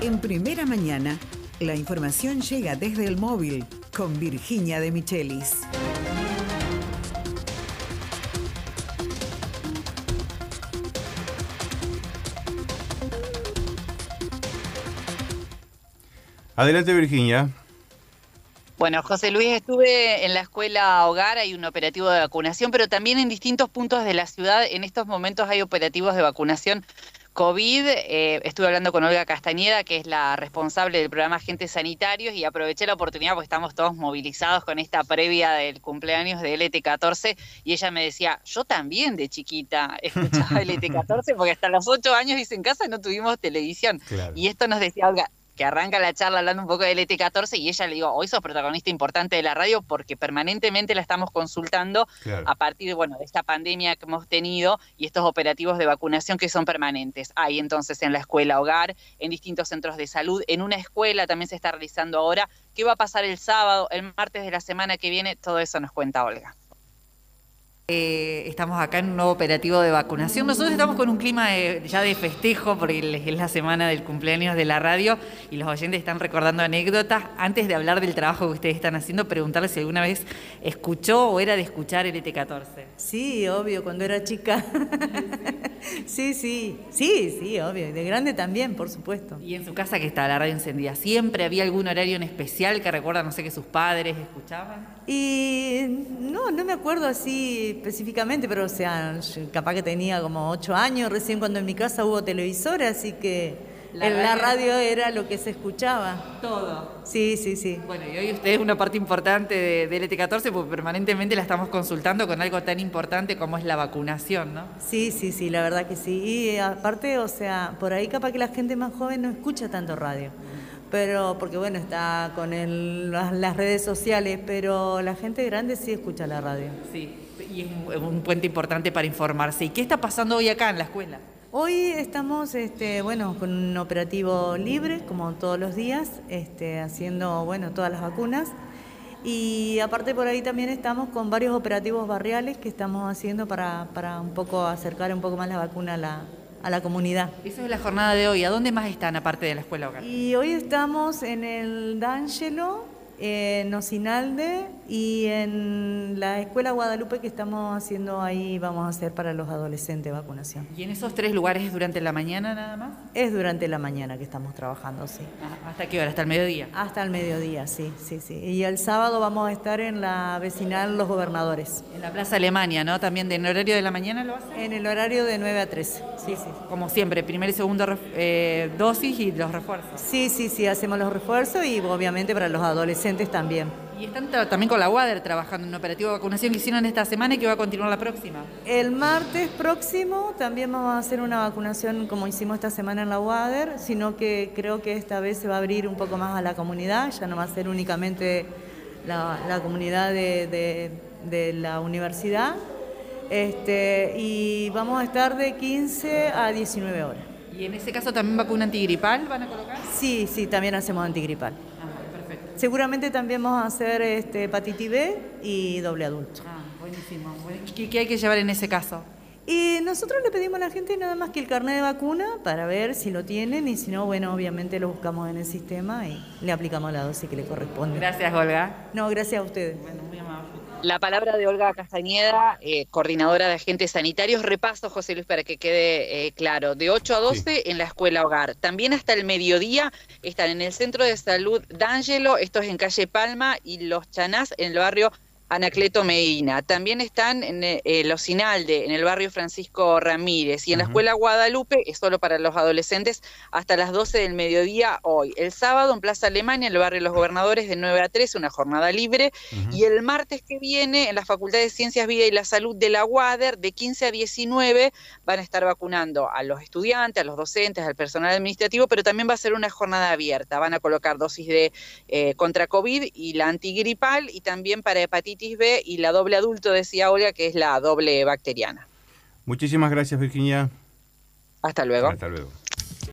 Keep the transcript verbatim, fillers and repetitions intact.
En Primera Mañana, la información llega desde el móvil con Virginia de Michelis. Adelante, Virginia. Bueno, José Luis, estuve en la escuela Hogar, hay un operativo de vacunación, pero también en distintos puntos de la ciudad en estos momentos hay operativos de vacunación COVID. Eh, estuve hablando con Olga Castañeda, que es la responsable del programa Agentes Sanitarios, y aproveché la oportunidad porque estamos todos movilizados con esta previa del cumpleaños de L T catorce, y ella me decía, yo también de chiquita escuchaba L T catorce porque hasta los ocho años hice en casa no tuvimos televisión. Claro. Y esto nos decía Olga, que arranca la charla hablando un poco de L T catorce, y ella le digo, hoy sos protagonista importante de la radio porque permanentemente la estamos consultando, claro, a partir, bueno, de esta pandemia que hemos tenido y estos operativos de vacunación que son permanentes. Hay entonces en la escuela Hogar, en distintos centros de salud, en una escuela también se está realizando ahora. ¿Qué va a pasar el sábado, el martes de la semana que viene? Todo eso nos cuenta Olga. Eh, estamos acá en un nuevo operativo de vacunación. Nosotros estamos con un clima de, ya de festejo porque es la semana del cumpleaños de la radio y los oyentes están recordando anécdotas. Antes de hablar del trabajo que ustedes están haciendo, preguntarles si alguna vez escuchó o era de escuchar L T catorce. Sí, obvio, cuando era chica. Sí, sí, sí, sí, obvio. De grande también, por supuesto. ¿Y en su casa que está la radio encendida? ¿Siempre había algún horario en especial que recuerdan, no sé, que sus padres escuchaban? Y no, no me acuerdo así específicamente, pero o sea, capaz que tenía como ocho años recién cuando en mi casa hubo televisor, así que la, en radio, la radio era lo que se escuchaba. Todo. Sí, sí, sí. Bueno, y hoy usted es una parte importante de, de L T catorce porque permanentemente la estamos consultando con algo tan importante como es la vacunación, ¿no? Sí, sí, sí, la verdad que sí. Y aparte, o sea, por ahí capaz que la gente más joven no escucha tanto radio. Pero porque bueno, está con el, las, las redes sociales, pero la gente grande sí escucha la radio. Sí, y es un, un puente importante para informarse. ¿Y qué está pasando hoy acá en la escuela? Hoy estamos, este, bueno, con un operativo libre, como todos los días, este, haciendo, bueno, todas las vacunas. Y aparte por ahí también estamos con varios operativos barriales que estamos haciendo para, para un poco acercar un poco más la vacuna a la a la comunidad. Esa es la jornada de hoy. ¿A dónde más están aparte de la escuela Hogar? Y hoy estamos en el D'Angelo, en Ocinalde y en la escuela Guadalupe que estamos haciendo ahí, vamos a hacer para los adolescentes vacunación. ¿Y en esos tres lugares es durante la mañana nada más? Es durante la mañana que estamos trabajando, sí. ¿Hasta qué hora? ¿Hasta el mediodía? Hasta el mediodía, sí, sí, sí. Y el sábado vamos a estar en la vecinal Los Gobernadores. En la Plaza Alemania, ¿no? ¿También en el horario de la mañana lo hacen? En el horario de nueve a trece, sí, sí. Como siempre, primera y segunda eh, dosis y los refuerzos. Sí, sí, sí, hacemos los refuerzos y obviamente para los adolescentes también. Y están también con la U A D E R trabajando en un operativo de vacunación que hicieron esta semana y que va a continuar la próxima. El martes próximo también vamos a hacer una vacunación como hicimos esta semana en la U A D E R, sino que creo que esta vez se va a abrir un poco más a la comunidad, ya no va a ser únicamente la, la comunidad de, de, de la universidad, este, y vamos a estar de quince a diecinueve horas. ¿Y en ese caso también vacuna antigripal van a colocar? Sí, sí, también hacemos antigripal. Seguramente también vamos a hacer este, hepatitis B y doble adulto. Ah, buenísimo. ¿Qué, ¿Qué hay que llevar en ese caso? Y nosotros le pedimos a la gente nada más que el carnet de vacuna para ver si lo tienen y si no, bueno, obviamente lo buscamos en el sistema y le aplicamos la dosis que le corresponde. Gracias, Olga. No, gracias a ustedes. Bueno, muy amable. La palabra de Olga Castañeda, eh, coordinadora de agentes sanitarios. Repaso, José Luis, para que quede eh, claro. De ocho a doce sí. En la escuela Hogar. También hasta el mediodía están en el Centro de Salud D'Angelo, esto es en calle Palma, y Los Chanás en el barrio Anacleto Medina. También están en el Ocinalde, en el barrio Francisco Ramírez. Y en uh-huh. la escuela Guadalupe, es solo para los adolescentes, hasta las doce del mediodía hoy. El sábado en Plaza Alemania, en el barrio Los Gobernadores, de nueve a trece, una jornada libre. Uh-huh. Y el martes que viene, en la Facultad de Ciencias, Vida y la Salud de la U A D E R, de quince a diecinueve, van a estar vacunando a los estudiantes, a los docentes, al personal administrativo, pero también va a ser una jornada abierta. Van a colocar dosis de eh, contra COVID y la antigripal, y también para hepatitis B y la doble adulto, decía Olga, que es la doble bacteriana. Muchísimas gracias, Virginia. Hasta luego. Hasta luego.